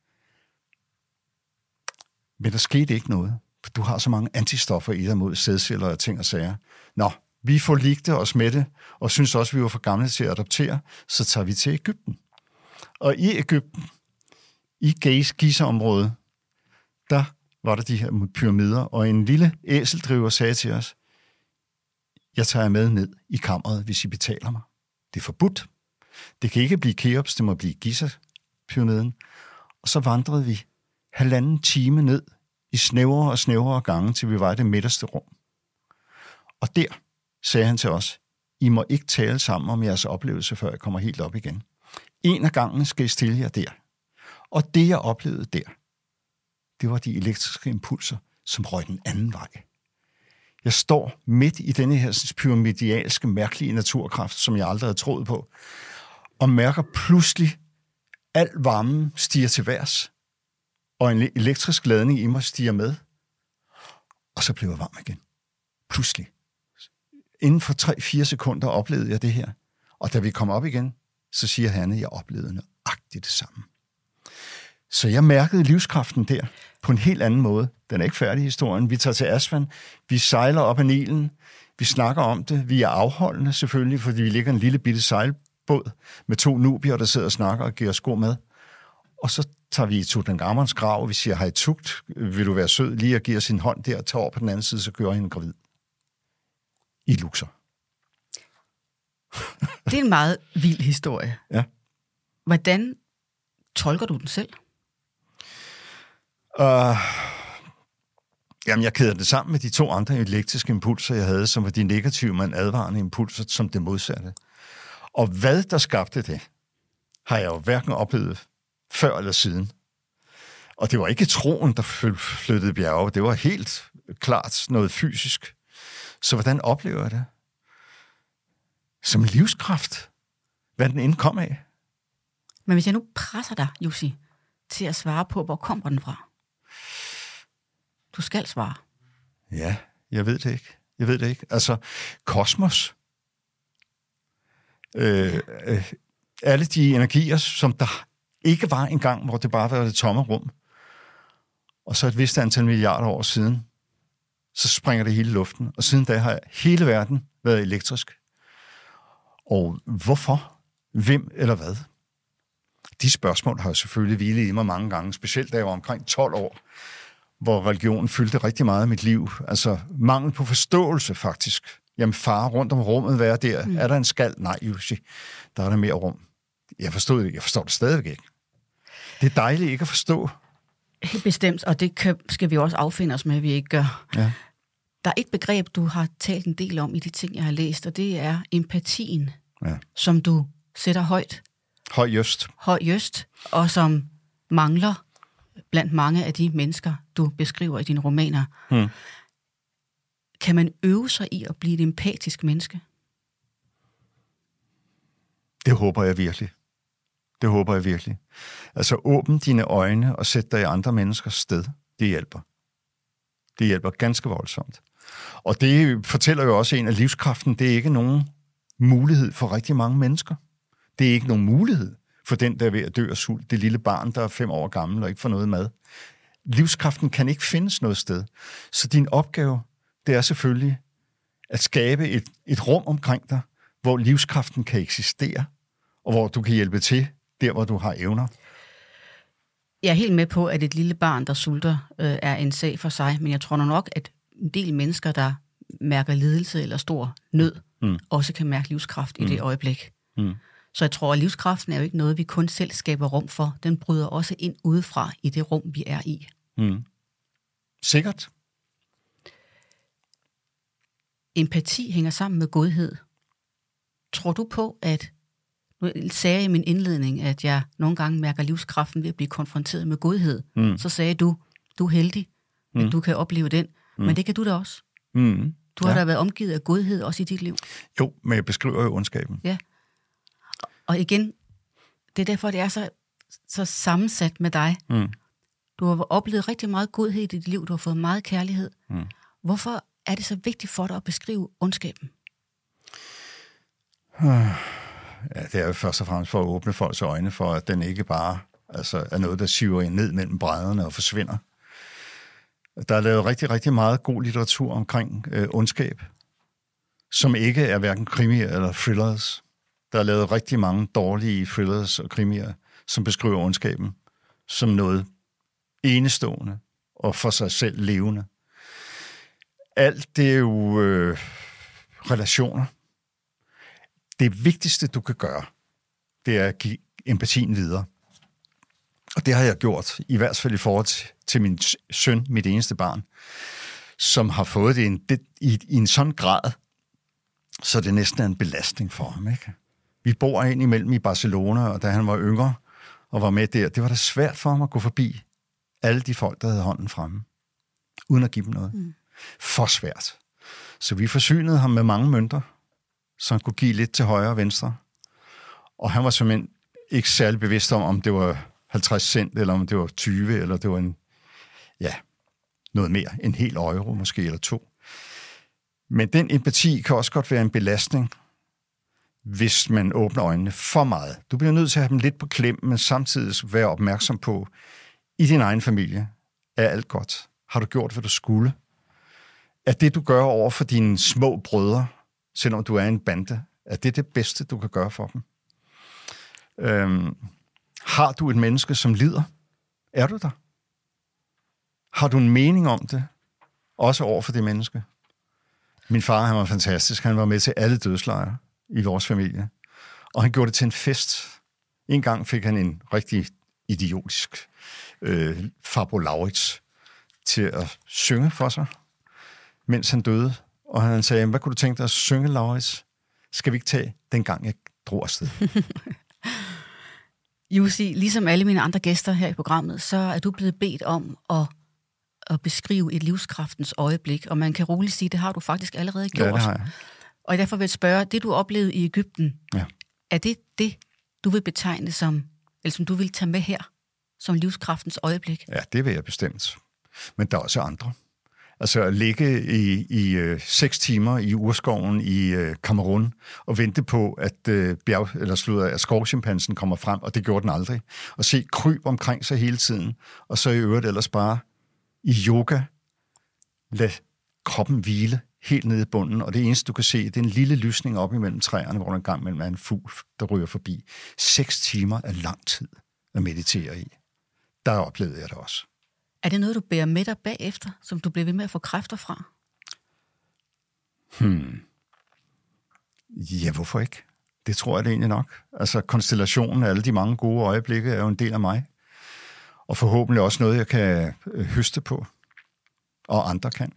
Men der skete ikke noget. For du har så mange antistoffer i dig mod sædceller og ting og sager. Nå, vi forligte os med det, og synes også, at vi var for gamle til at adoptere, så tager vi til Egypten. Og i Egypten, i Giza-området, der var der de her pyramider, og en lille æseldriver sagde til os, jeg tager jer med ned i kammeret, hvis I betaler mig. Det er forbudt. Det kan ikke blive Keops, det må blive Giza-pyramiden. Og så vandrede vi halvanden time ned i snævrere og snævrere gange, til vi var i det midterste rum. Og der sagde han til os, I må ikke tale sammen om jeres oplevelse, før jeg kommer helt op igen. En af gangene skal I stille jer der. Og det, jeg oplevede der, det var de elektriske impulser, som røg den anden vej. Jeg står midt i denne her pyramidialske, mærkelige naturkraft, som jeg aldrig havde troet på, og mærker pludselig, al varmen stiger til værs, og en elektrisk ladning i mig stiger med, og så blev jeg varm igen. Pludselig. Inden for tre fire sekunder oplevede jeg det her. Og da vi kom op igen, så siger Hanne, at jeg oplevede nøjagtigt det samme. Så jeg mærkede livskraften der på en helt anden måde. Den er ikke færdig, historien. Vi tager til Aswan, vi sejler op ad Nilen, vi snakker om det, vi er afholdende selvfølgelig, fordi vi ligger en lille bitte sejlbåd med to nubier, der sidder og snakker og giver os god mad. Og så tager vi i Tutankhamons grav, og vi siger, hej tugt, vil du være sød lige at give os sin hånd der, og tage over på den anden side, så gør hende gravid. I Luxor. Det er en meget vild historie. Ja. Hvordan tolker du den selv? Uh, jamen, jeg kæder det sammen med de to andre elektriske impulser, jeg havde, som var de negative, men advarende impulser, som det modsatte. Og hvad der skabte det, har jeg jo hverken oplevet før eller siden. Og det var ikke troen, der flyttede bjerge. Det var helt klart noget fysisk. Så hvordan oplever jeg det? Som livskraft. Hvad den indkom af. Men hvis jeg nu presser dig, Jussi, til at svare på, hvor kommer den fra? Du skal svare. Ja, jeg ved det ikke. Jeg ved det ikke. Altså, kosmos. Øh, øh, alle de energier, som der ikke var engang, hvor det bare var det tomme rum. Og så et vist antal milliarder år siden, så springer det hele luften. Og siden da har hele verden været elektrisk. Og hvorfor? Hvem eller hvad? De spørgsmål har jeg selvfølgelig hvilet i mig mange gange, specielt da jeg var omkring tolv år, hvor religionen fyldte rigtig meget af mit liv. Altså mangel på forståelse faktisk. Jamen far rundt om rummet, hvad er der? Mm. Er der en skal? Nej, Jussi, der er der mere rum. Jeg forstod det, jeg forstår det stadigvæk ikke. Det er dejligt ikke at forstå. Helt bestemt, og det kan, skal vi også affinde os med, at vi ikke gør. Ja. Der er et begreb, du har talt en del om i de ting, jeg har læst, og det er empatien, Ja. som du sætter højt. Højest. Højest, og som mangler blandt mange af de mennesker, du beskriver i dine romaner. Hmm. Kan man øve sig i at blive et empatisk menneske? Det håber jeg virkelig. Det håber jeg virkelig. Altså, åbn dine øjne og sæt dig i andre menneskers sted. Det hjælper. Det hjælper ganske voldsomt. Og det fortæller jo også en, at livskraften, det er ikke nogen mulighed for rigtig mange mennesker. Det er ikke nogen mulighed for den, der er ved at dø af sult. Det lille barn, der er fem år gammel og ikke får noget mad. Livskraften kan ikke findes noget sted. Så din opgave, det er selvfølgelig at skabe et, et rum omkring dig, hvor livskraften kan eksistere, og hvor du kan hjælpe til, der hvor du har evner. Jeg er helt med på, at et lille barn, der sulter, øh, er en sag for sig, men jeg tror nok, at en del mennesker, der mærker lidelse eller stor nød, mm. også kan mærke livskraft mm. i det øjeblik. Mm. Så jeg tror, at livskraften er jo ikke noget, vi kun selv skaber rum for. Den bryder også ind udefra i det rum, vi er i. Mm. Sikkert. Empati hænger sammen med godhed. Tror du på, at nu sagde jeg i min indledning, at jeg nogle gange mærker livskraften ved at blive konfronteret med godhed. Mm. Så sagde du, du er heldig, at mm. du kan opleve den. Mm. Men det kan du da også. Mm. Du har ja. da været omgivet af godhed også i dit liv. Jo, men jeg beskriver jo ondskaben. Ja. Og igen, det er derfor, det er så, så sammensat med dig. Mm. Du har oplevet rigtig meget godhed i dit liv. Du har fået meget kærlighed. Mm. Hvorfor er det så vigtigt for dig at beskrive ondskaben? Ja, det er jo først og fremmest for at åbne folks øjne for, at den ikke bare altså, er noget, der siver ind ned mellem brædderne og forsvinder. Der er lavet rigtig, rigtig meget god litteratur omkring øh, ondskab, som ikke er hverken krimier eller thrillers. Der er lavet rigtig mange dårlige thrillers og krimier, som beskriver ondskaben som noget enestående og for sig selv levende. Alt det er jo øh, relationer. Det vigtigste, du kan gøre, det er at give empatien videre. Og det har jeg gjort, i hvert fald i forhold til, til min søn, mit eneste barn, som har fået det i en, det, i, i en sådan grad, så det næsten er en belastning for ham. Ikke? Vi bor ind imellem i Barcelona, og da han var yngre og var med der, det var da svært for ham at gå forbi alle de folk, der havde hånden fremme, uden at give dem noget. Mm. For svært. Så vi forsynede ham med mange mønter, så han kunne give lidt til højre og venstre. Og han var simpelthen ikke særlig bevidst om, om det var halvtreds cent, eller om det var tyve, eller det var en, ja, noget mere, en hel euro måske, eller to. Men den empati kan også godt være en belastning, hvis man åbner øjnene for meget. Du bliver nødt til at have dem lidt på klem, men samtidig være opmærksom på, i din egen familie, er alt godt. Har du gjort, hvad du skulle? Er det, du gør over for dine små brødre, selvom du er en bande, er det det bedste, du kan gøre for dem? Øhm, har du et menneske, som lider? Er du der? Har du en mening om det? Også over for det menneske? Min far, han var fantastisk. Han var med til alle dødslejre i vores familie. Og han gjorde det til en fest. En gang fik han en rigtig idiotisk øh, Farbo Laurits til at synge for sig, mens han døde. Og han sagde, hvad kunne du tænke dig at synge, Laurits? Skal vi ikke tage dengang, jeg drog afsted? Jussi, ligesom alle mine andre gæster her i programmet, så er du blevet bedt om at, at beskrive et livskraftens øjeblik, og man kan roligt sige, det har du faktisk allerede gjort. Ja, det har jeg. Og derfor vil jeg spørge, det du oplevede i Egypten, ja. Er det det, du vil betegne som, eller som du vil tage med her, som livskraftens øjeblik? Ja, det vil jeg bestemt. Men der er også andre. Altså at ligge i, i øh, seks timer i urskoven i øh, Kamerun og vente på, at, øh, bjerg, eller slutter, at skovchimpansen kommer frem, og det gjorde den aldrig. Og se kryb omkring sig hele tiden, og så i øvrigt ellers bare i yoga lad kroppen hvile helt nede i bunden, og det eneste, du kan se, det er en lille lysning op imellem træerne, hvor der engang mellem er en fugl, der ryger forbi. Seks timer er lang tid at meditere i. Der oplevede jeg det også. Er det noget, du bærer med dig bagefter, som du bliver ved med at få kræfter fra? Hmm. Ja, hvorfor ikke? Det tror jeg det egentlig nok. Altså, konstellationen af alle de mange gode øjeblikke er jo en del af mig. Og forhåbentlig også noget, jeg kan høste på. Og andre kan.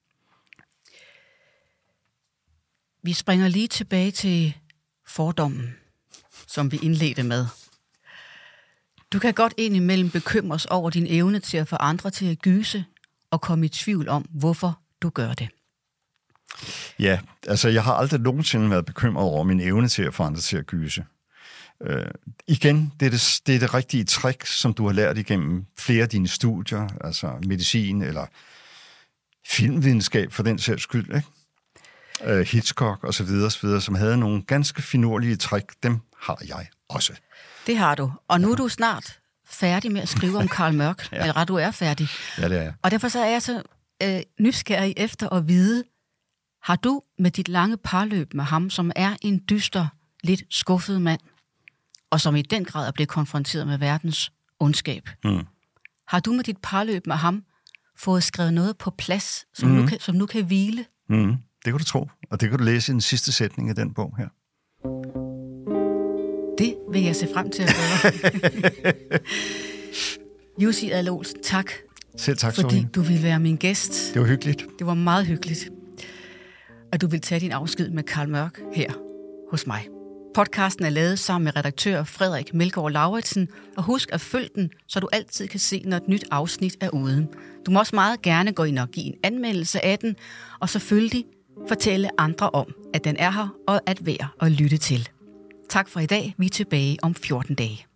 Vi springer lige tilbage til fordommen, som vi indledte med. Du kan godt indimellem bekymres over din evne til at få andre til at gyse og komme i tvivl om, hvorfor du gør det. Ja, altså jeg har aldrig nogensinde været bekymret over min evne til at få andre til at gyse. Øh, igen, det er det, det er det rigtige trick, som du har lært igennem flere af dine studier, altså medicin eller filmvidenskab for den sags skyld, ikke? Øh, Hitchcock og så videre, så videre, som havde nogle ganske finurlige trick, dem har jeg også. Det har du, og nu ja. er du snart færdig med at skrive om Carl Mørck, ja. eller du er færdig. Ja, det er jeg. Og derfor så er jeg så øh, nysgerrig efter at vide, har du med dit lange parløb med ham, som er en dyster, lidt skuffet mand, og som i den grad er blevet konfronteret med verdens ondskab, mm. har du med dit parløb med ham fået skrevet noget på plads, som, mm. nu, kan, som nu kan hvile? Mm. Det kan du tro, og det kan du læse i den sidste sætning af den bog her. Det vil jeg se frem til at gøre. Jussi Adler-Olsen, tak. Selv tak, fordi Sorine. du ville være min gæst. Det var hyggeligt. Det var meget hyggeligt, at du vil tage din afsked med Carl Mørck her hos mig. Podcasten er lavet sammen med redaktør Frederik Melgaard Lauritsen, og husk at følge den, så du altid kan se, når et nyt afsnit er ude. Du må også meget gerne gå ind og give en anmeldelse af den, og selvfølgelig fortælle andre om, at den er her, og at være og lytte til. Tak for i dag. Vi er tilbage om fjorten dage.